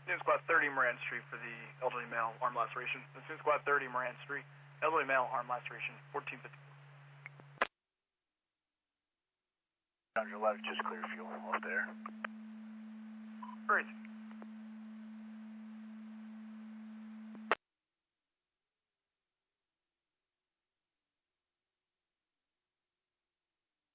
Incident Squad 30 Moran Street for the elderly male arm laceration. Incident Squad 30 Moran Street, elderly male arm laceration, 1450. Roger, left, just clear fuel off there. Great.